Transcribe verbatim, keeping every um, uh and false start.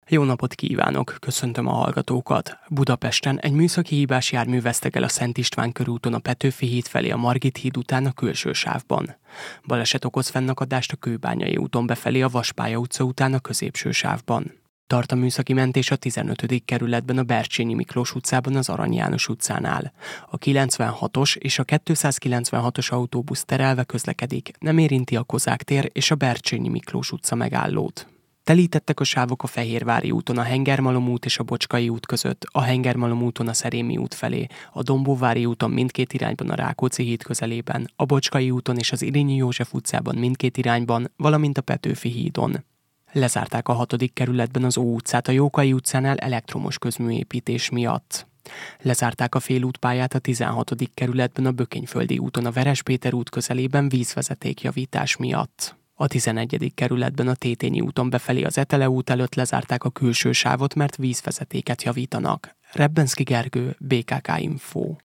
Jó napot kívánok, köszöntöm a hallgatókat. Budapesten egy műszaki hibás jármű vesztegel a Szent István körúton a Petőfi híd felé a Margit híd után a külső sávban. Baleset okoz fennakadást a Kőbányai úton befelé a Vaspálya utca után a középső sávban. Tart a műszaki mentés a tizenötödik kerületben a Bercsényi Miklós utcában az Arany János utcánál. A kilencvenhatos és a kétszázkilencvenhatos autóbusz terelve közlekedik, nem érinti a Kozák tér és a Bercsényi Miklós utca megállót. Telítettek a sávok a Fehérvári úton a Hengermalom út és a Bocskai út között, a Hengermalom úton a Szerémi út felé, a Dombóvári úton mindkét irányban a Rákóczi híd közelében, a Bocskai úton és az Irényi József utcában mindkét irányban, valamint a Petőfi hídon. Lezárták a hatodik kerületben az Ó utcát a Jókai utcánál elektromos közműépítés miatt. Lezárták a félútpályát a tizenhatodik kerületben a Bökényföldi úton a Veres Péter út közelében vízvezetékjavítás miatt. A tizenegyedik kerületben a Tétényi úton befelé az Etele út előtt lezárták a külső sávot, mert vízvezetéket javítanak. Rebbenszky Gergő, bé ká ká Info.